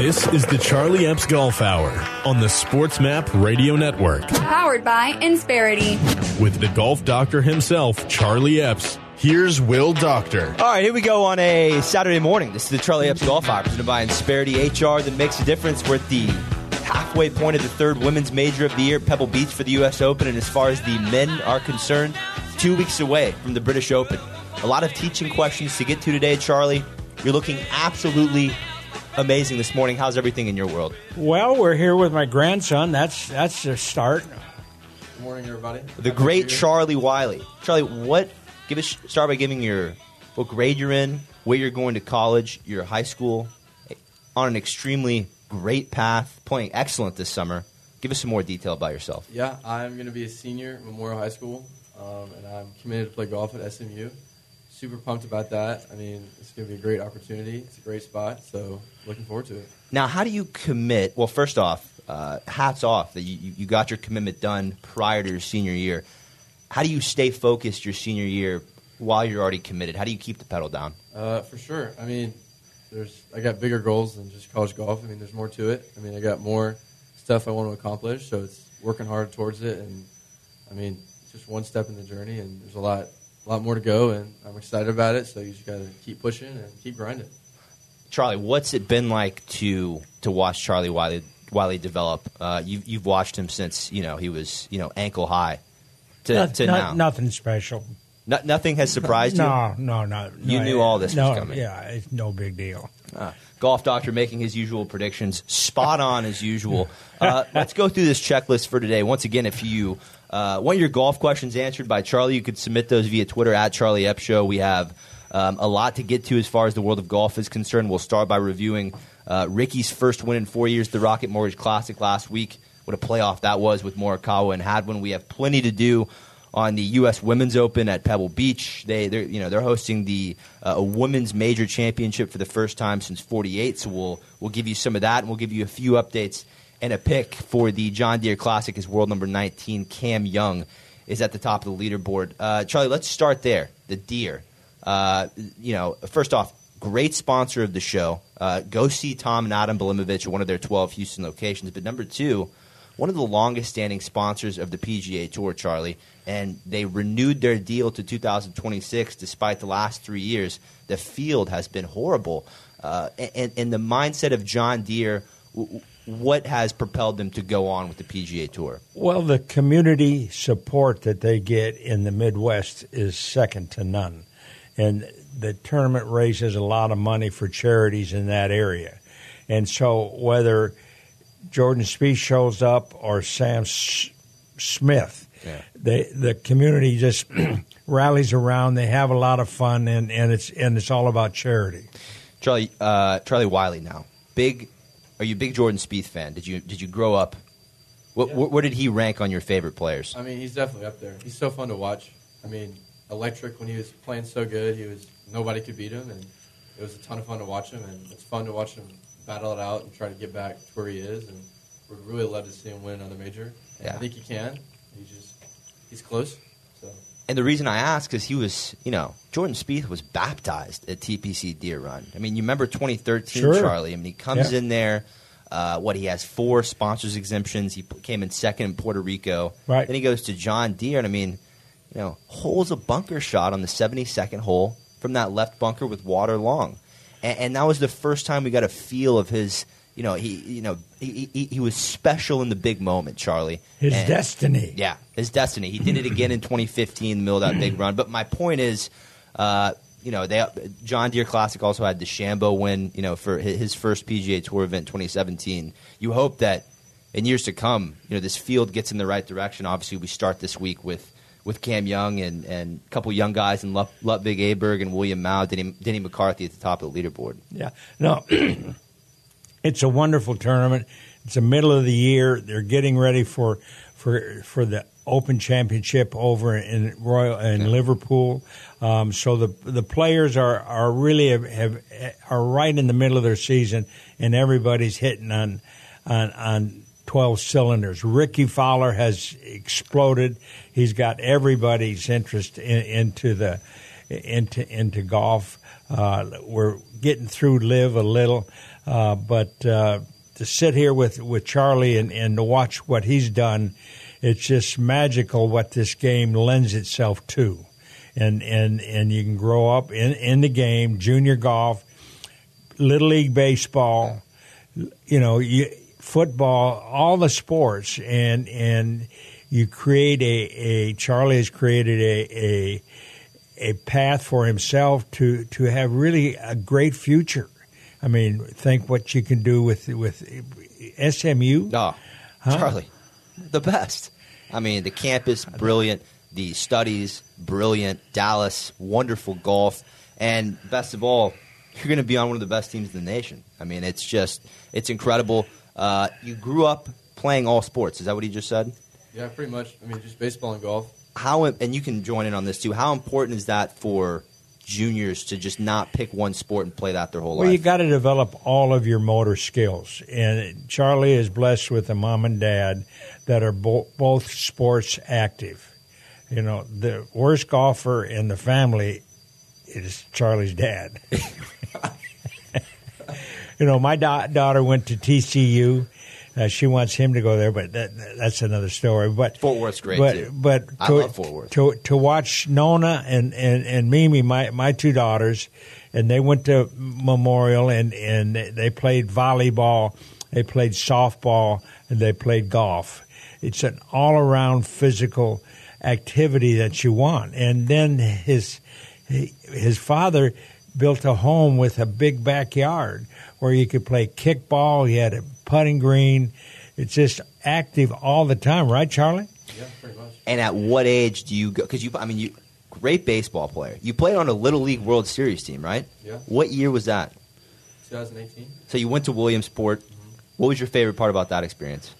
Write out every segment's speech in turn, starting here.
This is the Charlie Epps Golf Hour on the SportsMap Radio Network. Powered by Insperity. With the golf doctor himself, Charlie Epps. Here's Will Doctor. All right, here we go on a Saturday morning. This is the Charlie Epps Golf Hour presented by Insperity HR that makes a difference. We're at the halfway point of the third women's major of the year, Pebble Beach for the U.S. Open. And as far as the men are concerned, 2 weeks away from the British Open. A lot of teaching questions to get to today, Charlie. You're looking absolutely amazing this morning. How's everything in your world? Well, we're here with my grandson. That's the start. Good morning, everybody. The great Charlie Wiley. Charlie, start by giving what grade you're in, where you're going to college, your high school, on an extremely great path, playing excellent this summer. Give us some more detail about yourself. Yeah, I'm going to be a senior at Memorial High School, and I'm committed to play golf at SMU. Super pumped about that. I mean, it's going to be a great opportunity. It's a great spot, so looking forward to it. Now, how do you commit? Well, first off, hats off that you got your commitment done prior to your senior year. How do you stay focused your senior year while you're already committed? How do you keep the pedal down? For sure. I mean, I got bigger goals than just college golf. I mean, there's more to it. I mean, I got more stuff I want to accomplish, so it's working hard towards it. And, I mean, it's just one step in the journey, and there's a lot more to go, and I'm excited about it, so you just got to keep pushing and keep grinding. Charlie, what's it been like to watch Charlie Wiley develop? You've watched him since, he was, ankle high to now. Nothing special. Nothing has surprised you? No. You knew all this was coming. Yeah, it's no big deal. Golf doctor making his usual predictions. Spot on as usual. Let's go through this checklist for today. Once again, if you want your golf questions answered by Charlie, you could submit those via Twitter at Charlie Epps Show. We have a lot to get to as far as the world of golf is concerned. We'll start by reviewing Ricky's first win in 4 years, the Rocket Mortgage Classic last week. What a playoff that was with Morikawa and Hadwin. We have plenty to do on the U.S. Women's Open at Pebble Beach. They're hosting the Women's Major Championship for the first time since '48. So we'll give you some of that, and we'll give you a few updates and a pick for the John Deere Classic as world number 19. Cam Young is at the top of the leaderboard. Charlie, let's start there. The Deere. First off, great sponsor of the show. Go see Tom and Adam Bilimovich at one of their 12 Houston locations. But number two, one of the longest-standing sponsors of the PGA Tour, Charlie, and they renewed their deal to 2026 despite the last 3 years. The field has been horrible. And the mindset of John Deere, what has propelled them to go on with the PGA Tour? Well, the community support that they get in the Midwest is second to none. And the tournament raises a lot of money for charities in that area. And so whether Jordan Spieth shows up or Sam Smith, the community just rallies around. They have a lot of fun, and it's all about charity. Charlie Wiley now. Are you a big Jordan Spieth fan? Did you grow up? Where did he rank on your favorite players? I mean, he's definitely up there. He's so fun to watch. I mean, electric when he was playing so good. Nobody could beat him, and it was a ton of fun to watch him. And it's fun to watch him battle it out and try to get back to where he is. And we'd really love to see him win another major. And I think he can. He's close. So. And the reason I ask is he was, Jordan Spieth was baptized at TPC Deer Run. I mean, you remember 2013, sure. Charlie. I mean, he comes in there. He has 4 sponsors exemptions. He came in second in Puerto Rico. Right. Then he goes to John Deere, and I mean, holes a bunker shot on the 72nd hole from that left bunker with water long, and that was the first time we got a feel of his. He was special in the big moment, Charlie. His destiny. Yeah, his destiny. He did it again in 2015 in the middle of that big run. But my point is, John Deere Classic also had the DeChambeau win, for his first PGA Tour event in 2017. You hope that in years to come, this field gets in the right direction. Obviously, we start this week with Cam Young and a couple young guys in Ludwig Aberg and William Mao, Denny McCarthy at the top of the leaderboard. Yeah. No. It's a wonderful tournament. It's the middle of the year. They're getting ready for the Open Championship over in Liverpool. So the players are really are right in the middle of their season, and everybody's hitting on 12 cylinders. Ricky Fowler has exploded. He's got everybody's interest into golf. We're getting through Live a little. But to sit here with Charlie and to watch what he's done, it's just magical what this game lends itself to. And you can grow up in the game, junior golf, Little League baseball, football, all the sports, and you create Charlie has created a path for himself to have really a great future. I mean, think what you can do with SMU. Oh, Charlie, the best. I mean, the campus, brilliant. The studies, brilliant. Dallas, wonderful golf. And best of all, you're going to be on one of the best teams in the nation. I mean, it's incredible. You grew up playing all sports. Is that what he just said? Yeah, pretty much. I mean, just baseball and golf. And you can join in on this too. How important is that for juniors to just not pick one sport and play that their whole life? Well, you got to develop all of your motor skills. And Charlie is blessed with a mom and dad that are both sports active. The worst golfer in the family is Charlie's dad. My daughter went to TCU. She wants him to go there, but that's another story. But Fort Worth's great too. But I love Fort Worth. To watch Nona and Mimi, my two daughters, and they went to Memorial and they played volleyball, they played softball, and they played golf. It's an all-around physical activity that you want. And then his father built a home with a big backyard where you could play kickball. He had a putting green. It's just active all the time, right, Charlie? Yeah, pretty much. And at what age do you go? Because you great baseball player. You played on a Little League World Series team, right? Yeah. What year was that? 2018. So you went to Williamsport. Mm-hmm. What was your favorite part about that experience?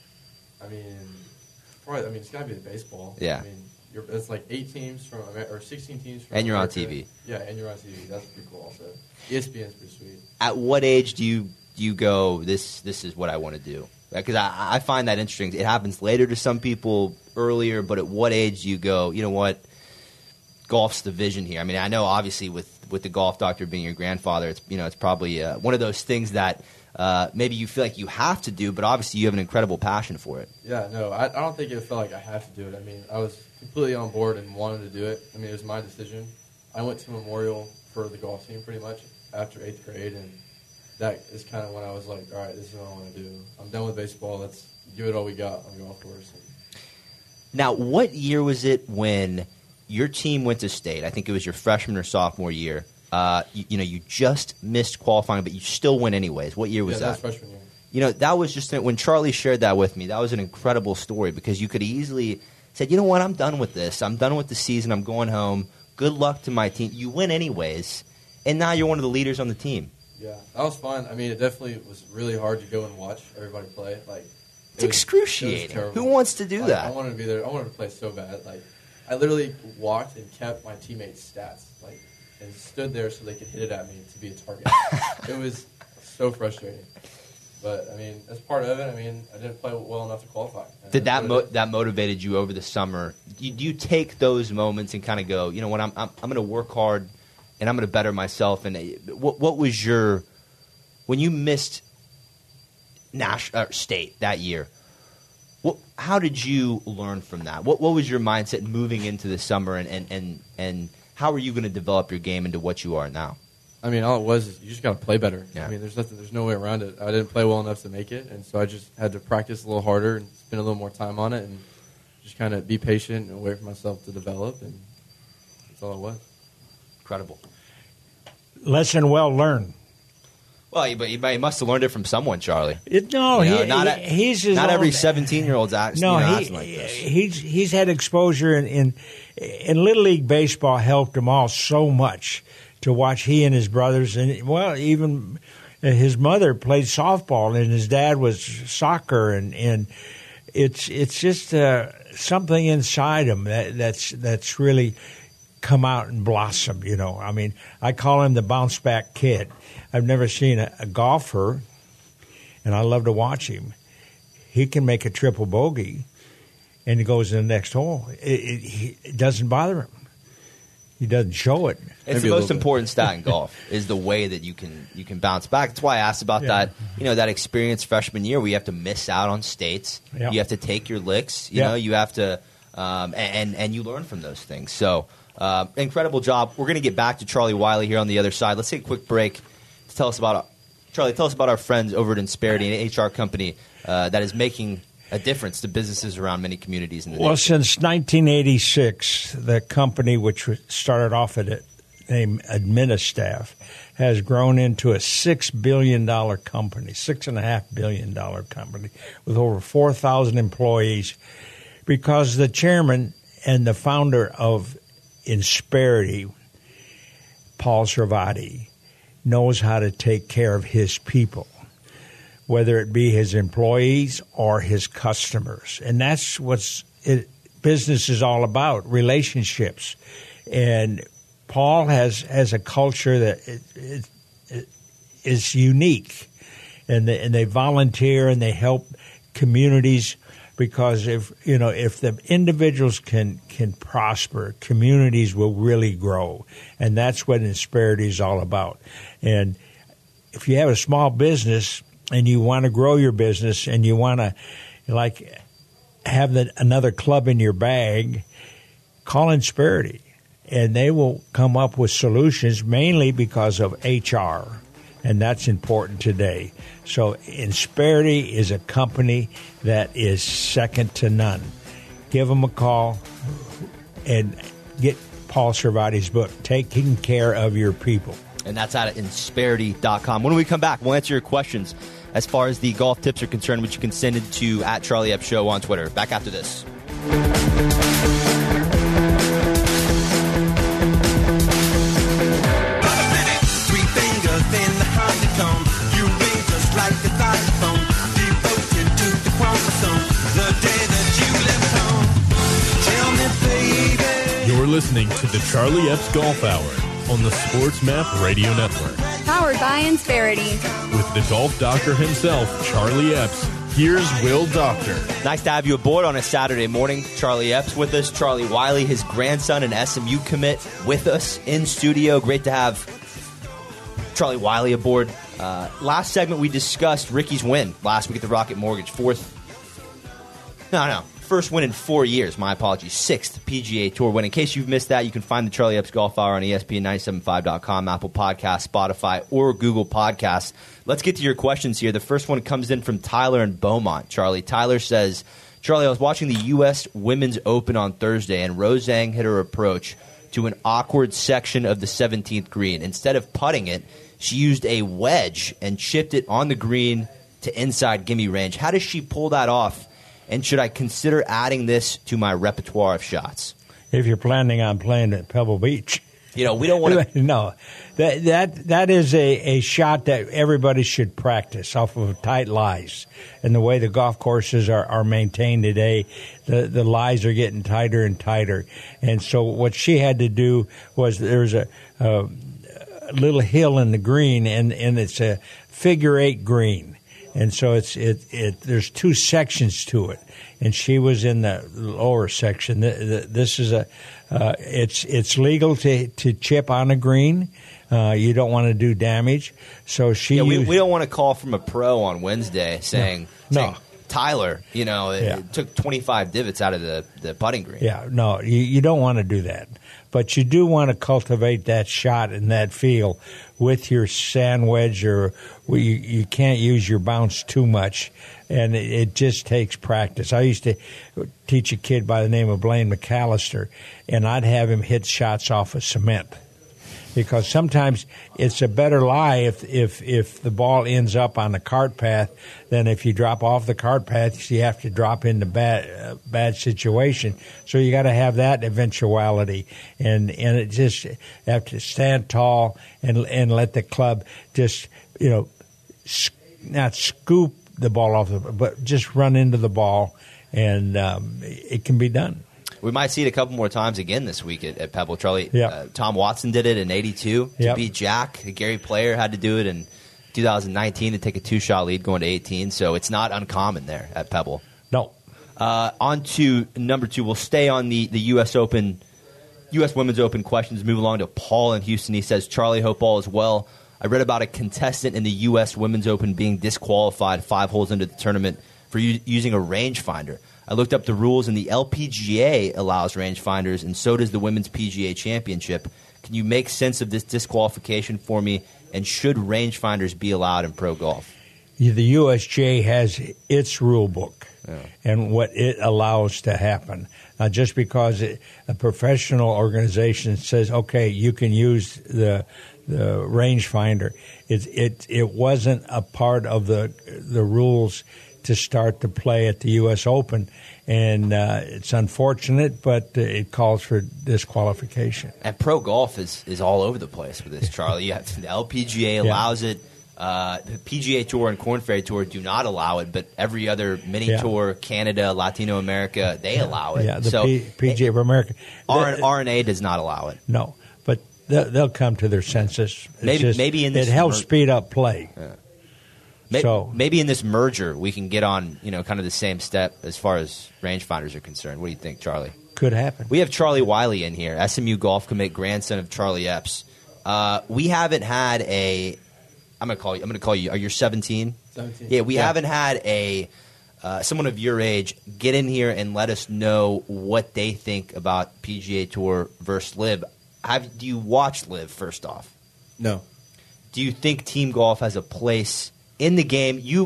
It's got to be the baseball. Yeah. It's like 8 teams or 16 teams from And you're America. on TV. Yeah, and you're on TV. That's pretty cool also. ESPN's pretty sweet. At what age do you go, this is what I want to do? Because I find that interesting. It happens later to some people, earlier, but at what age do you go, you know what, golf's the vision here? I mean, I know obviously with the golf doctor being your grandfather, it's probably one of those things that maybe you feel like you have to do, but obviously you have an incredible passion for it. Yeah, no, I don't think it felt like I have to do it. I mean, I was completely on board and wanted to do it. I mean, it was my decision. I went to Memorial for the golf team pretty much after 8th grade, and that is kind of when I was like, all right, this is what I want to do. I'm done with baseball. Let's give it all we got on the golf course. Now, what year was it when your team went to state? I think it was your freshman or sophomore year. You just missed qualifying, but you still went anyways. What year was that? That was freshman year. That was just when Charlie shared that with me. That was an incredible story because you could easily said, you know what, I'm done with this. I'm done with the season. I'm going home. Good luck to my team. You win anyways, and now you're one of the leaders on the team. Yeah, that was fun. I mean, it definitely was really hard to go and watch everybody play. It's excruciating. Who wants to do that? I wanted to be there. I wanted to play so bad. I literally walked and kept my teammates' stats, and stood there so they could hit it at me to be a target. It was so frustrating. But, as part of it, I didn't play well enough to qualify. Did that motivated you over the summer? Do you take those moments and kind of go, you know what, I'm going to work hard and I'm going to better myself? And what was when you missed state that year, how did you learn from that? What was your mindset moving into the summer, and how are you going to develop your game into what you are now? All it was is you just got to play better. Yeah. There's no way around it. I didn't play well enough to make it, and so I just had to practice a little harder and spend a little more time on it, and just kind of be patient and wait for myself to develop, and that's all it was. Incredible. Lesson well learned. Well, he must have learned it from someone, Charlie. He's not every 17-year-old's acting like this. He's had exposure in Little League baseball. Helped him all so much to watch he and his brothers, and even his mother played softball and his dad was soccer, and it's just something inside him that's really come out and blossomed. I call him the bounce back kid. I've never seen a golfer, and I love to watch him. He can make a triple bogey, and he goes in the next hole. It doesn't bother him. He doesn't show it. It's the most important stat in golf is the way that you can bounce back. That's why I asked about that. That experience freshman year where you have to miss out on states. You have to take your licks. You know, you have to, and you learn from those things. So incredible job. We're going to get back to Charlie Wiley here on the other side. Let's take a quick break to tell us about Charlie. Tell us about our friends over at Insperity, an HR company that is making a difference to businesses around many communities in the nation. Since 1986, the company, which started off at a name Administaff, has grown into a $6 billion company, $6.5 billion company with over 4,000 employees, because the chairman and the founder of Insperity, Paul Sarvadi, knows how to take care of his people, whether it be his employees or his customers. And that's what business is all about, relationships. And Paul has a culture that is unique. And they volunteer and they help communities, because if the individuals can prosper, communities will really grow. And that's what Insperity is all about. And if you have a small business and you want to grow your business and you want to, have another club in your bag, call Insperity. And they will come up with solutions, mainly because of HR. And that's important today. So Insperity is a company that is second to none. Give them a call and get Paul Sarvadi's book, Taking Care of Your People. And that's out at Insperity.com. When we come back, we'll answer your questions as far as the golf tips are concerned, which you can send it to @CharlieEpps on Twitter. Back after this. You're listening to the Charlie Epps Golf Hour on the Sports Map Radio Network. Powered by Insperity. With the golf doctor himself, Charlie Epps, here's Will Doctor. Nice to have you aboard on a Saturday morning. Charlie Epps with us. Charlie Wiley, his grandson, an SMU commit, with us in studio. Great to have Charlie Wiley aboard. Last segment we discussed Ricky's win last week at the Rocket Mortgage. First win in 4 years. My apologies. 6th PGA Tour win. In case you've missed that, you can find the Charlie Epps Golf Hour on ESPN975.com, Apple Podcasts, Spotify, or Google Podcasts. Let's get to your questions here. The first one comes in from Tyler in Beaumont. Charlie. Tyler says, Charlie, I was watching the U.S. Women's Open on Thursday, and Rose Zhang hit her approach to an awkward section of the 17th green. Instead of putting it, she used a wedge and chipped it on the green to inside gimme range. How does she pull that off? And should I consider adding this to my repertoire of shots? If you're planning on playing at Pebble Beach. We don't want to. No. That is a shot that everybody should practice off of tight lies. And the way the golf courses are maintained today, the lies are getting tighter and tighter. And so what she had to do was there's a little hill in the green, and it's a figure 8 green. And so there's 2 sections to it, and she was in the lower section. This is it's legal to chip on a green. You don't want to do damage. So we don't want to call from a pro on Wednesday saying Tyler, it took 25 divots out of the putting green. Yeah, no, you don't want to do that. But you do want to cultivate that shot and that feel with your sand wedge, or you can't use your bounce too much, and it just takes practice. I used to teach a kid by the name of Blaine McAllister, and I'd have him hit shots off of cement. Because sometimes it's a better lie if the ball ends up on the cart path than if you drop off the cart path. You have to drop into bad situation. So you got to have that eventuality, and it just have to stand tall and let the club just not scoop the ball off, but just run into the ball, and it can be done. We might see it a couple more times again this week at Pebble. Charlie, yep. Tom Watson did it in 82 to beat Jack. Gary Player had to do it in 2019 to take a 2-shot lead going to 18. So it's not uncommon there at Pebble. No. On to number 2. We'll stay on the U.S. Open U.S. Women's Open questions. Move along to Paul in Houston. He says, Charlie, hope all is well. I read about a contestant in the U.S. Women's Open being disqualified 5 holes into the tournament for using a rangefinder. I looked up the rules, and the LPGA allows rangefinders, and so does the Women's PGA Championship. Can you make sense of this disqualification for me, and should rangefinders be allowed in pro golf? The USGA has its rule book and what it allows to happen. Now, just because a professional organization says, okay, you can use the rangefinder, it wasn't a part of the rules to start the play at the U.S. Open, and it's unfortunate, but it calls for disqualification. And pro golf is all over the place with this, Charlie. You have the LPGA allows it. The PGA Tour and Korn Ferry Tour do not allow it, but every other mini tour, Canada, Latino America, they allow it. Yeah, the PGA of America. RNA does not allow it. No, but they'll come to their senses. Maybe in this it helps speed up play. Yeah. Maybe in this merger we can get on, kind of the same step as far as rangefinders are concerned. What do you think, Charlie? Could happen. We have Charlie Wiley in here, SMU golf commit, grandson of Charlie Epps. We haven't had a. I'm going to call you. Are you 17? 17. Yeah, we haven't had a someone of your age get in here and let us know what they think about PGA Tour versus LIV. Do you watch LIV first off? No. Do you think team golf has a place in the game? You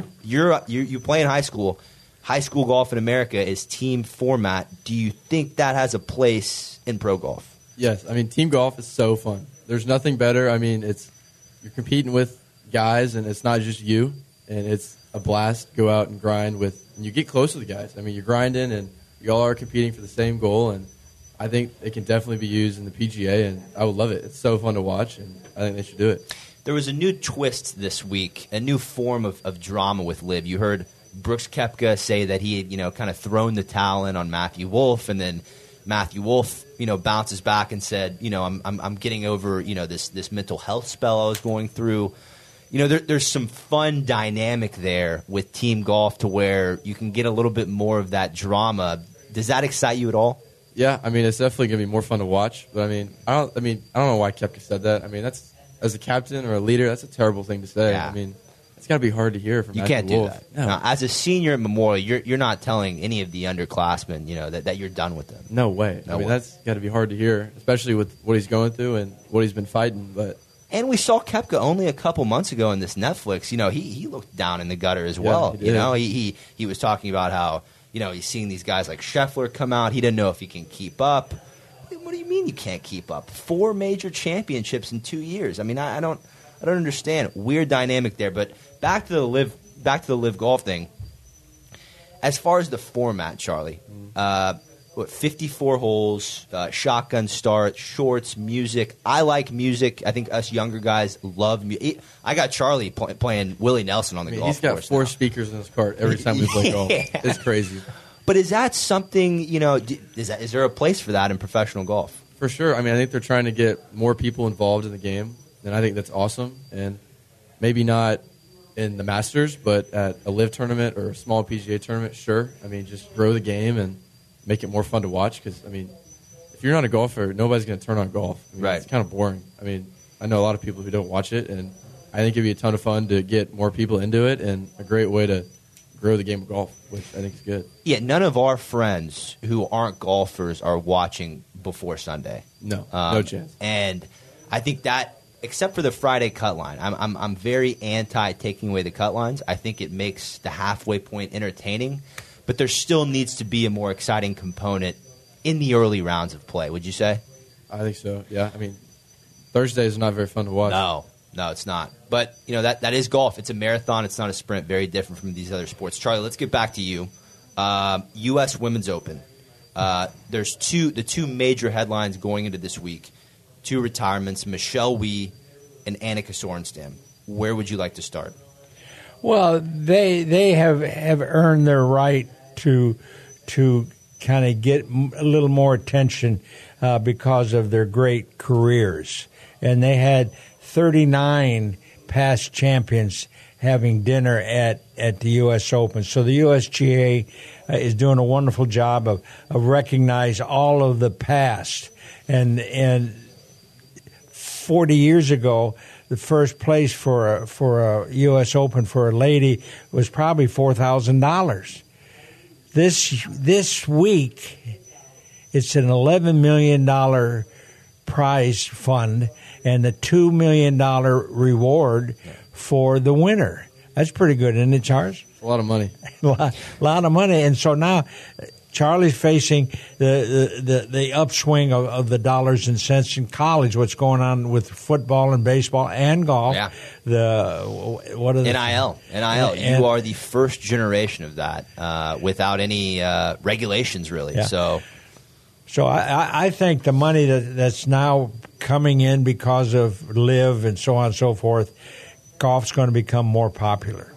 play in high school. High school golf in America is team format. Do you think that has a place in pro golf? Yes. I mean, team golf is so fun. There's nothing better. I mean, you're competing with guys, and it's not just you, and it's a blast. Go out and grind and you get close to the guys. I mean, you're grinding, and you all are competing for the same goal, and I think it can definitely be used in the PGA, and I would love it. It's so fun to watch, and I think they should do it. There was a new twist this week, a new form of drama with LIV. You heard Brooks Koepka say that he had, kind of thrown the towel in on Matthew Wolff, and then Matthew Wolff, bounces back and said, I'm getting over, this mental health spell I was going through. There's some fun dynamic there with team golf to where you can get a little bit more of that drama. Does that excite you at all? Yeah, I mean, it's definitely going to be more fun to watch. But I don't know why Koepka said that. I mean, that's as a captain or a leader, that's a terrible thing to say. Yeah. I mean, it's got to be hard to hear from. You Matthew can't do Wolff. that. No. Now, as a senior at Memorial, you're not telling any of the underclassmen, that you're done with them. No way. No I mean, way. that's got to be hard to hear, especially with what he's going through and what he's been fighting. But and we saw Koepka only a couple months ago in this Netflix. He looked down in the gutter as well. he did. He was talking about how he's seeing these guys like Scheffler come out. He didn't know if he can keep up. What do you mean you can't keep up? 4 major championships in 2 years. I mean, I don't understand. Weird dynamic there. But back to the live golf thing. As far as the format, Charlie, 54 holes, shotgun start, shorts, music. I like music. I think us younger guys love music. I got Charlie playing Willie Nelson on the golf course. He's got 4 now. speakers in his cart every time we play golf. It's crazy. But is that something, is there a place for that in professional golf? For sure. I mean, I think they're trying to get more people involved in the game, and I think that's awesome. And maybe not in the Masters, but at a LIV tournament or a small PGA tournament, sure. I mean, just grow the game and make it more fun to watch because, I mean, if you're not a golfer, nobody's going to turn on golf. I mean, right. It's kind of boring. I mean, I know a lot of people who don't watch it, and I think it'd be a ton of fun to get more people into it and a great way to grow the game of golf, which I think is good. Yeah, none of our friends who aren't golfers are watching before Sunday. No, no chance. And I think that, except for the Friday cut line, I'm very anti taking away the cut lines. I think it makes the halfway point entertaining, but there still needs to be a more exciting component in the early rounds of play. Would you say? I think so. Yeah. I mean, Thursday is not very fun to watch. No, it's not. But, that is golf. It's a marathon. It's not a sprint. Very different from these other sports. Charlie, let's get back to you. U.S. Women's Open. There's the two major headlines going into this week. 2 retirements, Michelle Wie and Annika Sorenstam. Where would you like to start? Well, they have earned their right to kind of get a little more attention because of their great careers. And they had 39 past champions having dinner at the U.S. Open. So the USGA is doing a wonderful job of recognize all of the past. And 40 years ago, the first place for a U.S. Open for a lady was probably $4,000. This week, it's an $11 million prize fund and a $2 million reward for the winner. That's pretty good, isn't it, Charles? A lot of money. A lot of money. And so now Charlie's facing the upswing of the dollars and cents in college, what's going on with football and baseball and golf. Yeah. What are the NIL. You are the first generation of that without any regulations, really. Yeah. So I think the money that's now coming in because of LIV and so on and so forth, golf's going to become more popular.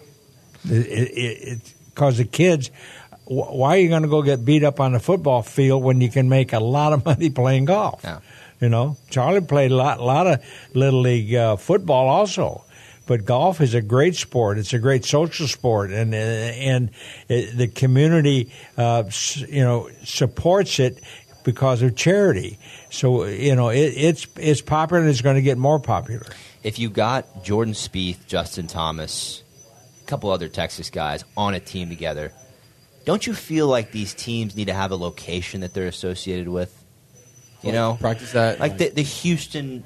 Because the kids, why are you going to go get beat up on the football field when you can make a lot of money playing golf? Yeah. You know, Charlie played a lot of Little League football also. But golf is a great sport. It's a great social sport, and the community, supports it because of charity. So it's popular, and it's going to get more popular. If you got Jordan Spieth, Justin Thomas, a couple other Texas guys on a team together, don't you feel like these teams need to have a location that they're associated with? Practice that, like the Houston,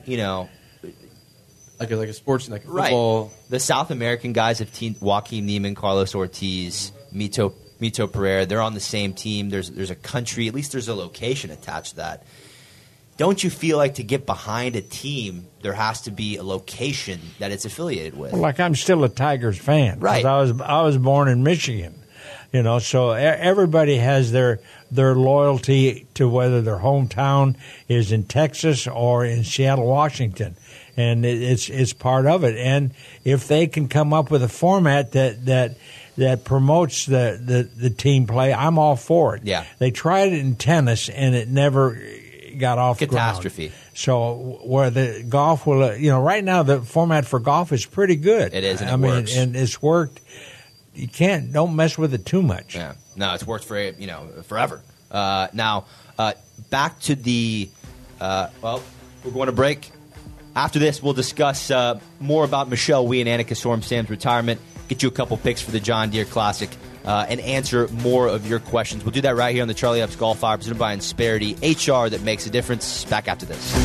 like a sports, like a right. football. The South American guys have Joaquin Neiman, Carlos Ortiz, Mito Pereira. They're on the same team. There's a country, at least there's a location attached to that. Don't you feel like to get behind a team, there has to be a location that it's affiliated with? Well, like I'm still a Tigers fan, right? I was born in Michigan, so everybody has their loyalty to whether their hometown is in Texas or in Seattle, Washington, and it's part of it. And if they can come up with a format that promotes the team play, I'm all for it. Yeah, they tried it in tennis, and it never got off catastrophe. Ground. So where the golf will, right now the format for golf is pretty good. It is, and it works. And it's worked. You don't mess with it too much. Yeah, no, it's worked for forever. Now, back to the we're going to break. After this, we'll discuss more about Michelle Wie and Annika Sorenstam's retirement. Get you a couple picks for the John Deere Classic. And answer more of your questions. We'll do that right here on the Charlie Epps Golf Hour, presented by Insperity, HR that makes a difference. Back after this.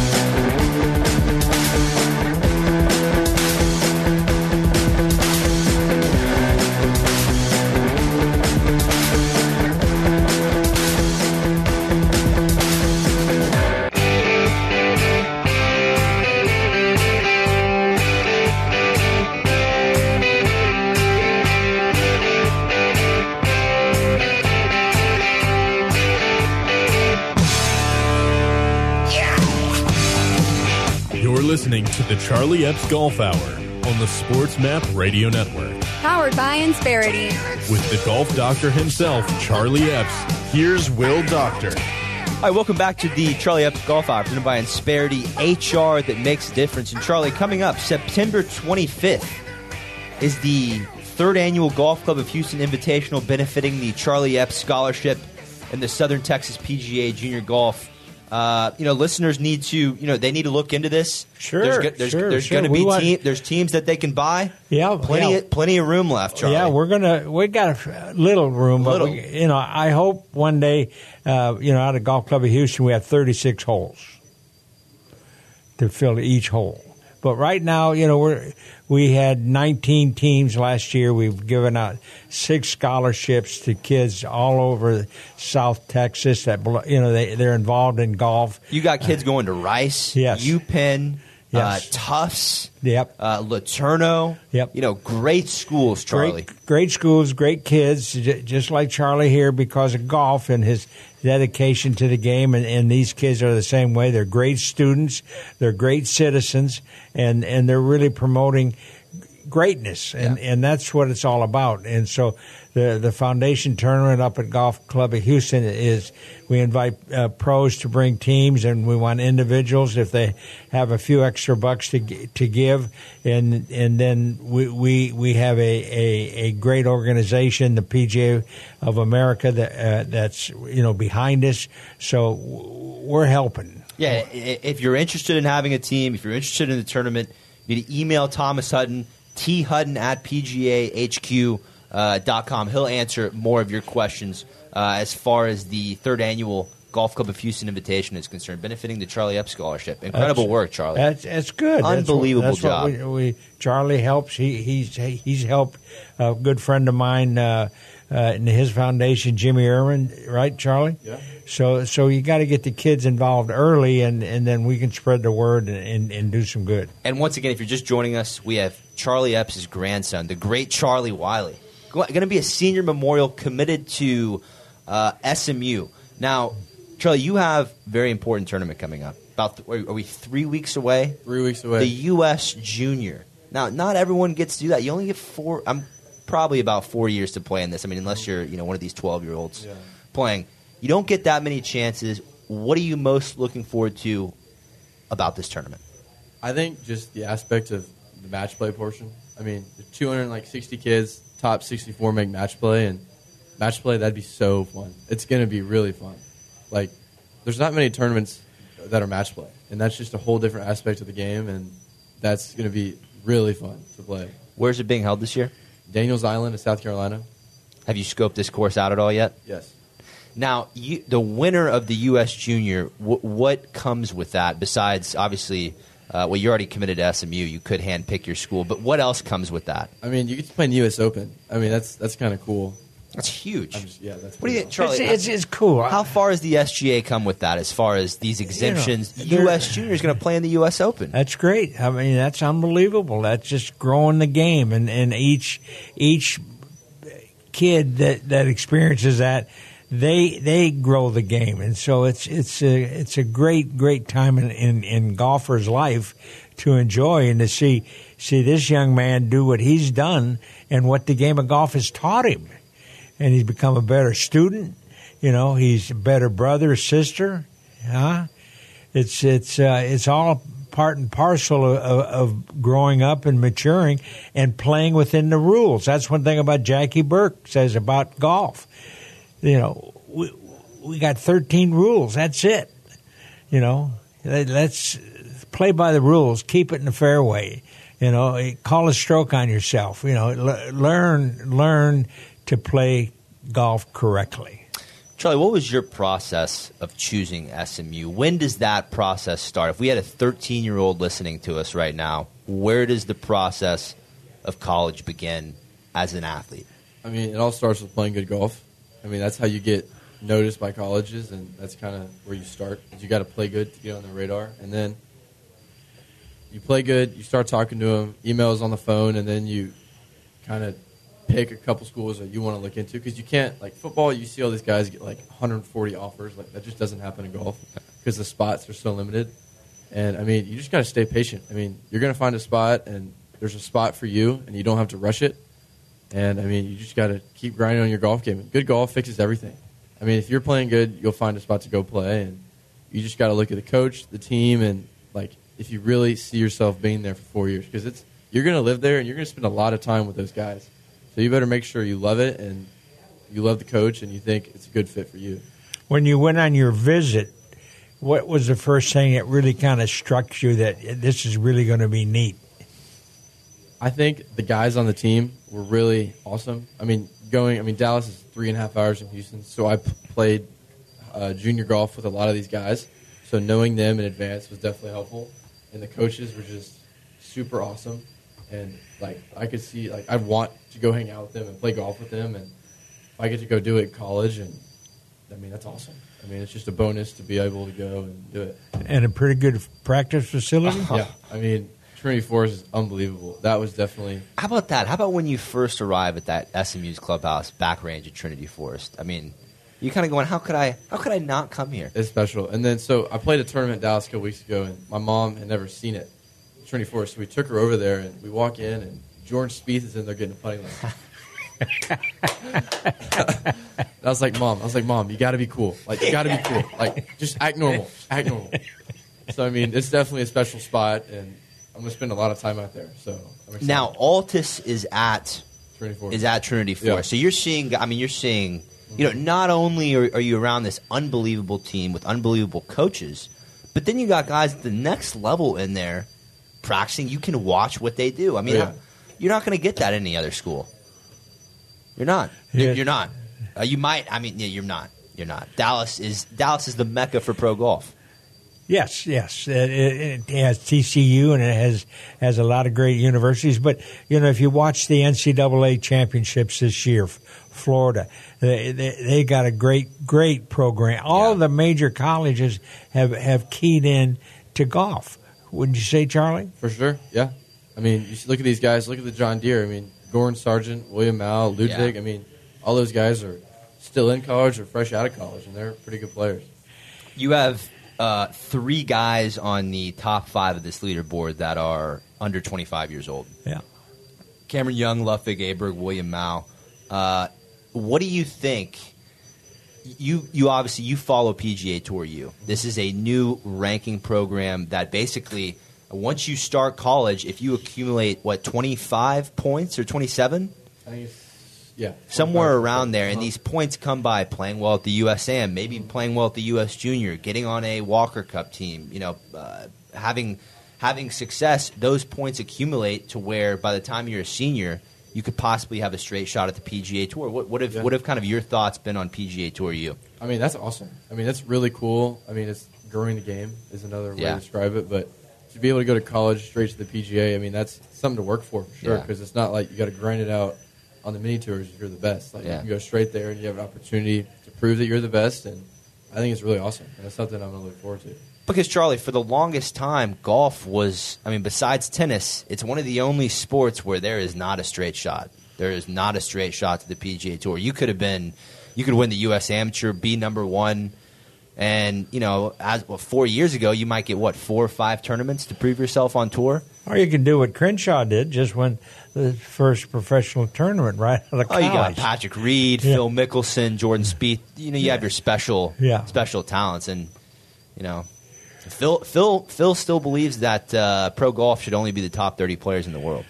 Listening to the Charlie Epps Golf Hour on the Sports Map Radio Network. Powered by Insperity. With the golf doctor himself, Charlie Epps, here's Will Doctor. All right, welcome back to the Charlie Epps Golf Hour, presented by Insperity, HR that makes a difference. And Charlie, coming up, September 25th is the third annual Golf Club of Houston Invitational, benefiting the Charlie Epps Scholarship and the Southern Texas PGA Junior Golf. Listeners need to, they need to look into this. Sure, there's going to be there's teams that they can buy. Yeah, plenty of room left, Charlie. Yeah, we got a little room, but I hope one day, out of Golf Club of Houston, we have 36 holes to fill each hole. But right now, we had 19 teams last year. We've given out 6 scholarships to kids all over South Texas that they're involved in golf. You got kids going to Rice, yes. UPenn, yes. Tufts, yep. LeTourneau. Yep. Great schools, Charlie. Great schools, great kids, just like Charlie here because of golf and his dedication to the game. And these kids are the same way. They're great students. They're great citizens. And they're really promoting greatness, and that's what it's all about. And so the foundation tournament up at Golf Club of Houston is we invite pros to bring teams, and we want individuals if they have a few extra bucks to give, and then we have a great organization, the PGA of America, that's behind us. So we're helping. Yeah, if you're interested in having a team, if you're interested in the tournament, you need to email Thomas Hutton, thehutton@pgahq.com. He'll answer more of your questions as far as the third annual Golf Club of Houston Invitation is concerned, benefiting the Charlie Epps Scholarship. Incredible work, Charlie. That's good. Unbelievable job. Charlie helps. He's helped a good friend of mine in his foundation, Jimmy Irwin, right, Charlie? Yeah. So you got to get the kids involved early, and then we can spread the word and do some good. And once again, if you're just joining us, we have Charlie Epps' grandson, the great Charlie Wiley, going to be a senior memorial committed to SMU. Now, Charlie, you have a very important tournament coming up. Are we 3 weeks away? 3 weeks away. The U.S. Junior. Now, not everyone gets to do that. You only get 4. I'm probably about 4 years to play in this. I mean, unless you're one of these 12-year-olds playing. You don't get that many chances. What are you most looking forward to about this tournament? I think just the aspect of the match play portion. I mean, the 260 kids, top 64 make match play, and match play, that'd be so fun. It's going to be really fun. Like, there's not many tournaments that are match play, and that's just a whole different aspect of the game, and that's going to be really fun to play. Where's it being held this year? Daniels Island in South Carolina. Have you scoped this course out at all yet? Yes. Now, the winner of the U.S. Junior, what comes with that besides, obviously, you're already committed to SMU. You could handpick your school. But what else comes with that? I mean, you get to play in the U.S. Open. I mean, that's kind of cool. That's huge. That's what do you think, Charlie? It's cool. How far does the SGA come with that as far as these exemptions? U.S. Junior is going to play in the U.S. Open. That's great. I mean, that's unbelievable. That's just growing the game. And each kid that experiences that, they grow the game, and so it's a great time in golfer's life to enjoy and to see this young man do what he's done and what the game of golf has taught him, and he's become a better student. He's a better brother, sister. It's all part and parcel of growing up and maturing and playing within the rules. That's one thing about Jackie Burke says about golf. We got 13 rules. That's it. Let's play by the rules. Keep it in the fairway. Call a stroke on yourself. Learn to play golf correctly. Charlie, what was your process of choosing SMU? When does that process start? If we had a 13-year-old listening to us right now, where does the process of college begin as an athlete? I mean, it all starts with playing good golf. I mean, that's how you get noticed by colleges, and that's kind of where you start. You got to play good to get on the radar, and then you play good, you start talking to them, emails on the phone, and then you kind of pick a couple schools that you want to look into, because you can't, like football, you see all these guys get like 140 offers. Like, that just doesn't happen in golf because the spots are so limited. And, I mean, you just got to stay patient. I mean, you're going to find a spot, and there's a spot for you, and you don't have to rush it. And, I mean, you just got to keep grinding on your golf game. Good golf fixes everything. I mean, if you're playing good, you'll find a spot to go play. And you just got to look at the coach, the team, and, like, if you really see yourself being there for 4 years. Because you're going to live there, and you're going to spend a lot of time with those guys. So you better make sure you love it, and you love the coach, and you think it's a good fit for you. When you went on your visit, what was the first thing that really kind of struck you that this is really going to be neat? I think the guys on the team were really awesome. I mean, Dallas is 3.5 hours from Houston, so I played junior golf with a lot of these guys. So knowing them in advance was definitely helpful. And the coaches were just super awesome. And, like, I could see, like, I want to go hang out with them and play golf with them. And if I get to go do it in college, and, I mean, that's awesome. I mean, it's just a bonus to be able to go and do it. And a pretty good practice facility? Yeah. I mean, Trinity Forest is unbelievable. That was definitely... How about that? How about when you first arrive at that SMU's clubhouse back range at Trinity Forest? I mean, you kind of going, how could I not come here? It's special. And then, so I played a tournament in Dallas a couple weeks ago, and my mom had never seen it, Trinity Forest. So we took her over there, and we walk in, and Jordan Spieth is in there getting a putting lesson. I was like, Mom, you got to be cool. Like, you got to be cool. Like, just act normal. Act normal. So, I mean, it's definitely a special spot, and I'm going to spend a lot of time out there. So, I'm excited. Now, Altus is at Trinity Forest. Yeah. So you're seeing, not only are you around this unbelievable team with unbelievable coaches, but then you got guys at the next level in there practicing. You can watch what they do. I mean, you're not going to get that in any other school. You're not. Yeah. You're not. You might. I mean, you're not. You're not. Dallas is the mecca for pro golf. Yes. It has TCU and it has a lot of great universities. But if you watch the NCAA championships this year, Florida, they got a great program. All the major colleges have keyed in to golf. Wouldn't you say, Charlie? For sure. Yeah. I mean, you look at these guys. Look at the John Deere. I mean, Gordon Sargent, William Mao, Ludwig. Yeah. I mean, all those guys are still in college or fresh out of college, and they're pretty good players. You have 3 guys on the top 5 of this leaderboard that are under 25 years old. Yeah. Cameron Young, Ludwig Aberg, William Mao. What do you think? You obviously follow PGA Tour U. This is a new ranking program that basically, once you start college, if you accumulate 25 points or 27, I think somewhere around there, and these points come by playing well at the USAM, maybe playing well at the US Junior, getting on a Walker Cup team, having success. Those points accumulate to where by the time you're a senior, you could possibly have a straight shot at the PGA Tour. What have kind of your thoughts been on PGA Tour U? I mean, that's awesome. I mean, that's really cool. I mean, it's growing the game is another way to describe it. But to be able to go to college straight to the PGA, I mean, that's something to work for sure. Because it's not like you got to grind it out on the mini tours if you're the best. You can go straight there and you have an opportunity to prove that you're the best. And I think it's really awesome. And that's something I'm going to look forward to. Because, Charlie, for the longest time, golf was, besides tennis, it's one of the only sports where there is not a straight shot. There is not a straight shot to the PGA Tour. You could win the U.S. Amateur, be number 1, and, 4 years ago, you might get, 4 or 5 tournaments to prove yourself on tour? Or you can do what Crenshaw did, just win the first professional tournament right out of college. You got Patrick Reed, Phil Mickelson, Jordan Spieth. You have your special talents, and, Phil still believes that pro golf should only be the top 30 players in the world.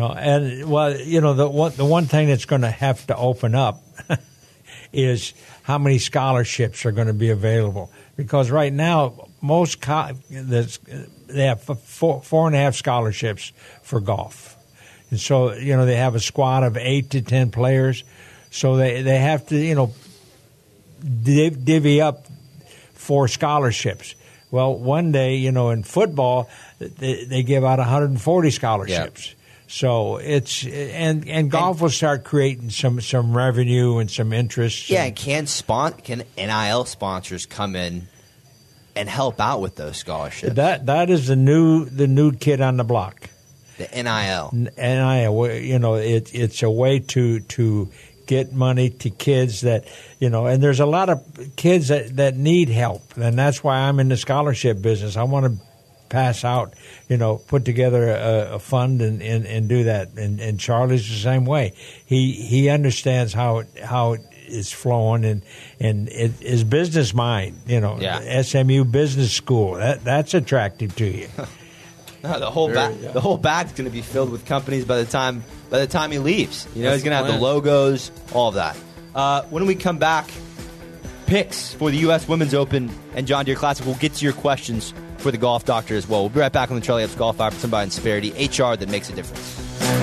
The one thing that's going to have to open up is how many scholarships are going to be available. Because right now, most they have 4.5 scholarships for golf. And so, they have a squad of 8 to 10 players. So they have to, divvy up 4 scholarships. Well, one day, in football, they give out 140 scholarships. Yep. So it's and golf will start creating some revenue and some interest. Yeah, and can NIL sponsors come in and help out with those scholarships? That is the new kid on the block. The NIL. NIL. It's a way to get money to kids that, and there's a lot of kids that need help. And that's why I'm in the scholarship business. I want to pass out, put together a fund and do that. And Charlie's the same way. He understands how it is flowing and his business mind, SMU Business School, that's attractive to you. No, the whole bag's going to be filled with companies by the time he leaves. He's going to have the logos, all of that. When we come back, picks for the U.S. Women's Open and John Deere Classic. We'll get to your questions for the Golf Doctor as well. We'll be right back on the Charlie Epps Golf Hour, presented by Insperity, HR that makes a difference.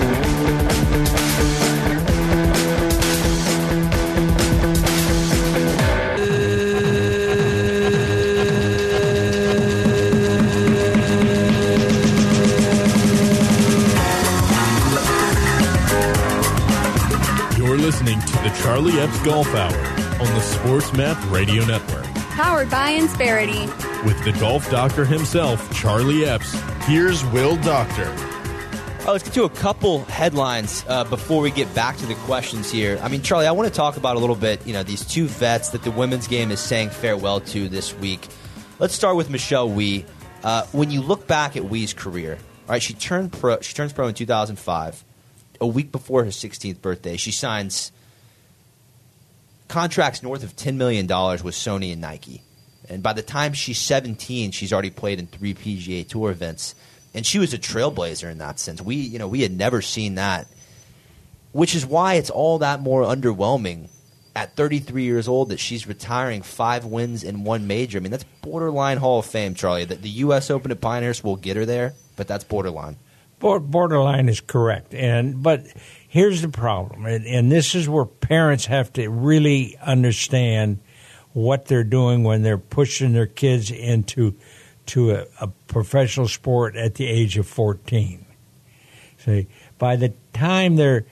Listening to the Charlie Epps Golf Hour on the Sports Map Radio Network. Powered by Insperity. With the Golf Doctor himself, Charlie Epps, here's Will Doctor. Let's get to a couple headlines before we get back to the questions here. Charlie, I want to talk about a little bit, these 2 vets that the women's game is saying farewell to this week. Let's start with Michelle Wie. When you look back at Wie's career, all right, she turns pro in 2005. a week before her 16th birthday, she signs contracts north of $10 million with Sony and Nike. And by the time she's 17, she's already played in 3 PGA Tour events. And she was a trailblazer in that sense. We had never seen that, which is why it's all that more underwhelming at 33 years old that she's retiring 5 wins in 1 major. I mean, that's borderline Hall of Fame, Charlie. The U.S. Open at Pinehurst will get her there, but that's borderline. Borderline is correct. But here's the problem, and this is where parents have to really understand what they're doing when they're pushing their kids into a professional sport at the age of 14. So by the time they're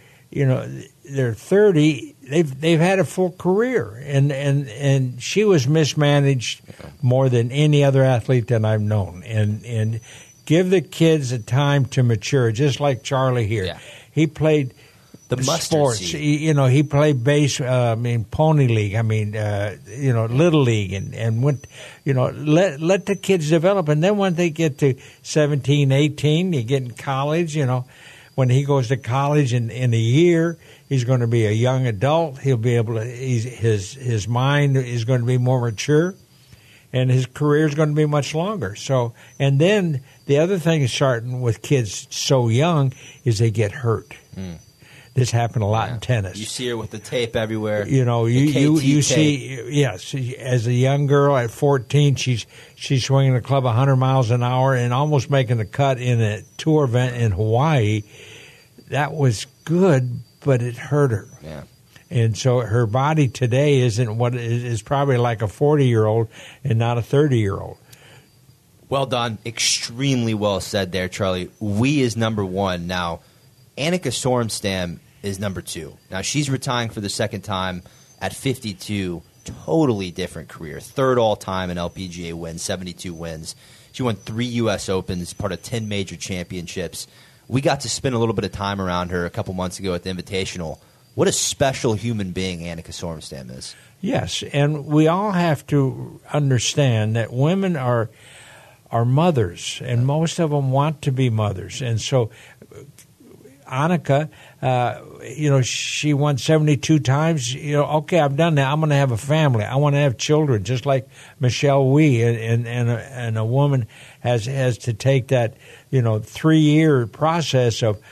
30, they've had a full career, and she was mismanaged more than any other athlete that I've known. And give the kids a time to mature, just like Charlie here. Yeah. He played the sports. He played pony league. Little league, and went. Let the kids develop, and then when they get to 17, 18, you get in college. When he goes to college in a year, he's going to be a young adult. He'll be able to. His mind is going to be more mature, and his career is going to be much longer. So, and then the other thing is starting with kids so young is they get hurt. This happened a lot in tennis. You see her with the tape everywhere. You see, yes, as a young girl at 14, she's swinging the club 100 miles an hour and almost making the cut in a tour event in Hawaii. That was good, but it hurt her. Yeah. And so her body today isn't what is probably like a 40-year-old and not a 30-year-old. Well done. Extremely well said there, Charlie. We is number 1. Now, Annika Sorenstam is number 2. Now, she's retiring for the second time at 52. Totally different career. 3rd all-time in LPGA wins, 72 wins. She won 3 U.S. Opens, part of 10 major championships. We got to spend a little bit of time around her a couple months ago at the Invitational. What a special human being Annika Sorenstam is. Yes, and we all have to understand that women are mothers, and most of them want to be mothers. And so Annika, she won 72 times. Okay, I've done that. I'm going to have a family. I want to have children, just like Michelle Wie. And a woman has to take that 3-year process of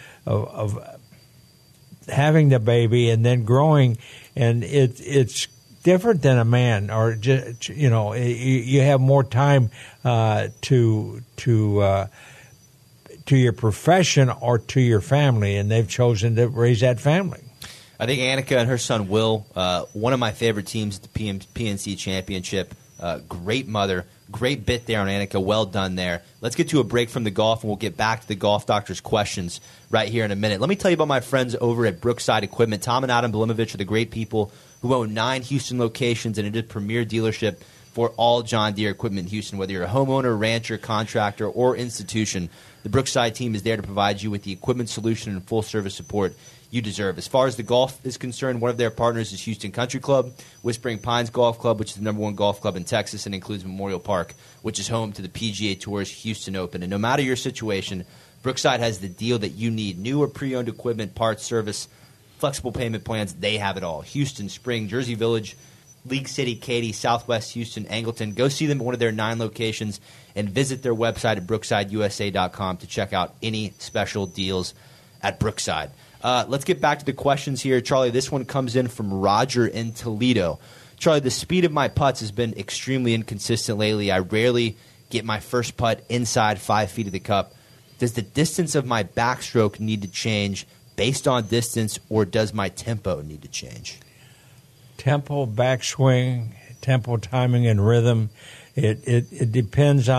having the baby and then growing, and it's different than a man, or just, you have more time to your profession or to your family, and they've chosen to raise that family. I think Annika and her son Will, one of my favorite teams at the PNC Championship. Great mother, great bit there on Annika. Well done there. Let's get to a break from the golf, and we'll get back to the Golf Doctor's questions right here in a minute. Let me tell you about my friends over at Brookside Equipment. Tom and Adam Bilimovich are the great people who own 9 Houston locations, and it is a premier dealership for all John Deere equipment in Houston. Whether you're a homeowner, rancher, contractor, or institution, the Brookside team is there to provide you with the equipment solution and full service support you deserve. As far as the golf is concerned, one of their partners is Houston Country Club, Whispering Pines Golf Club, which is the number 1 golf club in Texas and includes Memorial Park, which is home to the PGA Tour's Houston Open. And no matter your situation, Brookside has the deal that you need. New or pre-owned equipment, parts, service, flexible payment plans, they have it all. Houston, Spring, Jersey Village, League City, Katy, Southwest Houston, Angleton. Go see them at one of their 9 locations and visit their website at brooksideusa.com to check out any special deals at Brookside. Let's get back to the questions here. Charlie, this one comes in from Roger in Toledo. Charlie, the speed of my putts has been extremely inconsistent lately. I rarely get my first putt inside 5 feet of the cup. Does the distance of my backstroke need to change based on distance, or does my tempo need to change? Tempo, backswing, tempo, timing, and rhythm. It depends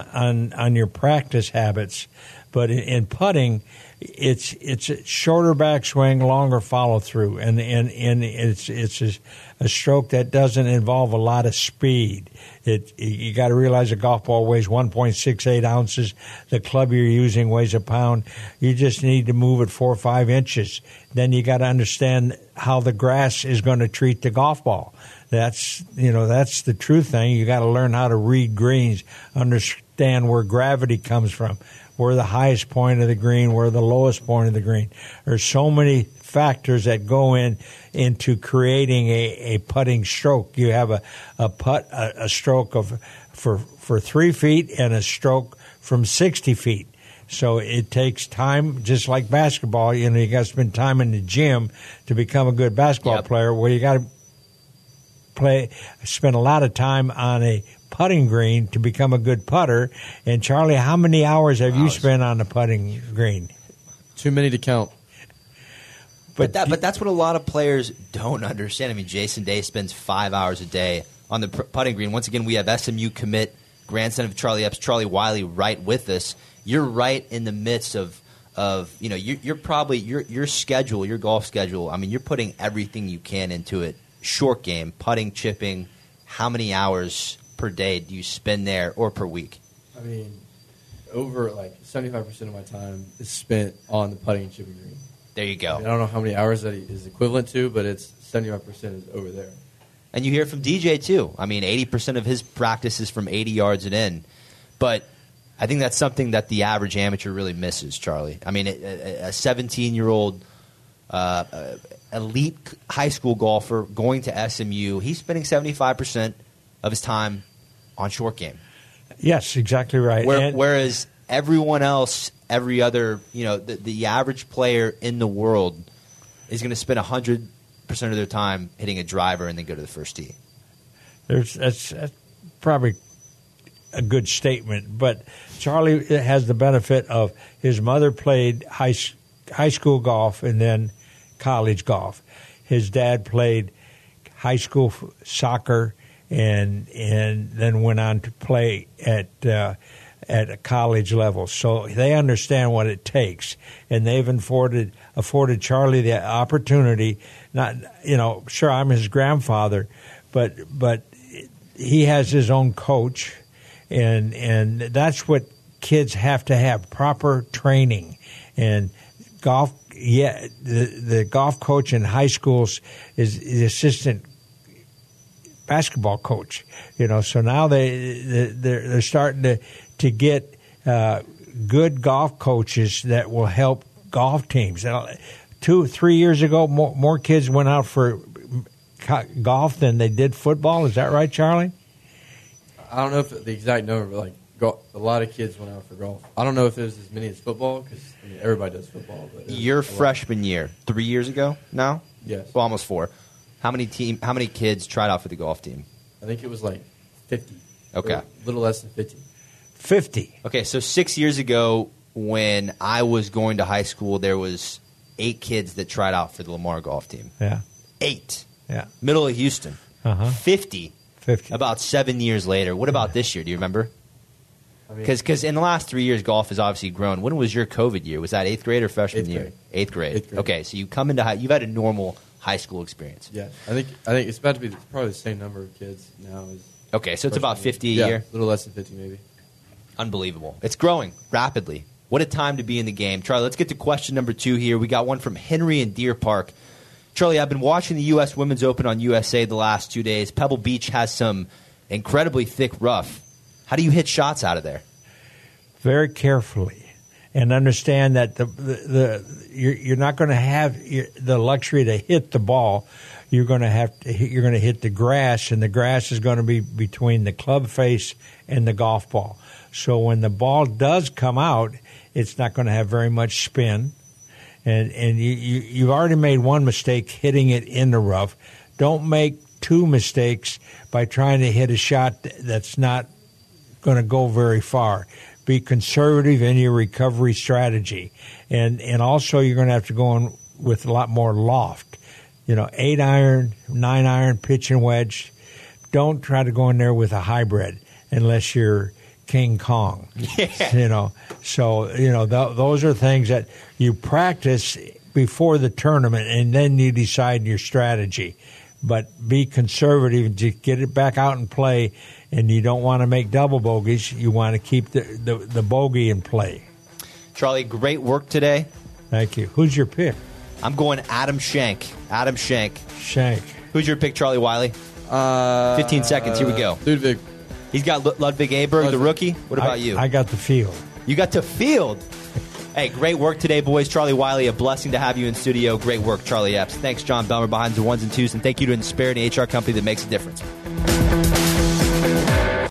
on your practice habits, but in putting, it's a shorter backswing, longer follow through, and it's a stroke that doesn't involve a lot of speed. You got to realize a golf ball weighs 1.68 ounces. The club you're using weighs a pound. You just need to move it 4 or 5 inches. Then you got to understand how the grass is going to treat the golf ball. That's the true thing. You got to learn how to read greens, understand where gravity comes from, where the highest point of the green, where the lowest point of the green. There's so many factors that go into creating a putting stroke. You have a stroke for 3 feet and a stroke from 60 feet. So it takes time, just like basketball. You got to spend time in the gym to become a good basketball player. Well, you got to spend a lot of time on a putting green to become a good putter. And Charlie, how many hours have you spent on the putting green? Too many to count. But that's what a lot of players don't understand. I mean, Jason Day spends 5 hours a day on the putting green. Once again, we have SMU commit, grandson of Charlie Epps, Charlie Wiley, right with us. You're right in the midst of you're probably your schedule, your golf schedule. I mean, you're putting everything you can into it. Short game, putting, chipping. How many hours per day do you spend there or per week? I mean, over 75% of my time is spent on the putting and chipping green. There you go. I don't know how many hours that is equivalent to, but it's 75% is over there. And you hear from DJ too. I mean, 80% of his practice is from 80 yards and in, but I think that's something that the average amateur really misses, Charlie. I mean, a 17-year-old elite high school golfer going to SMU, he's spending 75% of his time on short game. Yes, exactly right. Whereas everyone else, every other, the average player in the world is going to spend 100% of their time hitting a driver and then go to the first tee. That's probably a good statement, but Charlie has the benefit of his mother played high school golf and then college golf. His dad played high school soccer and then went on to play at a college level. So they understand what it takes, and they've afforded Charlie the opportunity. Not, sure, I'm his grandfather, but he has his own coach. And that's what kids have to have, proper training. And golf, the golf coach in high schools is the assistant basketball coach. So now they're starting to get good golf coaches that will help golf teams. 2-3 years ago, more kids went out for golf than they did football. Is that right, Charlie? I don't know if the exact number, but a lot of kids went out for golf. I don't know if it was as many as football because everybody does football. But your freshman year, 3 years ago now? Yes. Well, almost 4. How many kids tried out for the golf team? I think it was 50. Okay. A little less than 50. 50. Okay, so 6 years ago when I was going to high school, there was 8 kids that tried out for the Lamar golf team. Yeah. 8. Yeah. Middle of Houston. 50. 50. About 7 years later. What about this year? Do you remember? Because in the last 3 years, golf has obviously grown. When was your COVID year? Was that 8th grade or freshman year? 8th grade. Okay, so you come into you've had a normal high school experience. Yeah, I think it's about to be probably the same number of kids now. Okay, so it's about 50 a year? A little less than 50 maybe. Unbelievable. It's growing rapidly. What a time to be in the game. Charlie, let's get to question number 2 here. We got one from Henry in Deer Park. Charlie, I've been watching the U.S. Women's Open on USA the last 2 days. Pebble Beach has some incredibly thick rough. How do you hit shots out of there? Very carefully, and understand that you're not going to have the luxury to hit the ball. You're going to hit the grass, and the grass is going to be between the club face and the golf ball. So when the ball does come out, it's not going to have very much spin. And you've already made one mistake hitting it in the rough. Don't make 2 mistakes by trying to hit a shot that's not going to go very far. Be conservative in your recovery strategy. And also you're going to have to go in with a lot more loft. 8 iron, 9 iron, pitch and wedge. Don't try to go in there with a hybrid unless you're King Kong. Yeah. Those are things that you practice before the tournament, and then you decide your strategy. But be conservative, just get it back out and play, and you don't want to make double bogeys. You want to keep the bogey in play. Charlie, great work today. Thank you. Who's your pick? I'm going Adam Schenk. Shank. Who's your pick, Charlie Wiley? 15 seconds. Here we go. Ludwig. He's got Ludwig Aberg, the rookie. What about you? I got the field. You got to field. Hey, great work today, boys. Charlie Wiley, a blessing to have you in studio. Great work, Charlie Epps. Thanks, John Belmer, behind the ones and twos, and thank you to Insperity HR company that makes a difference.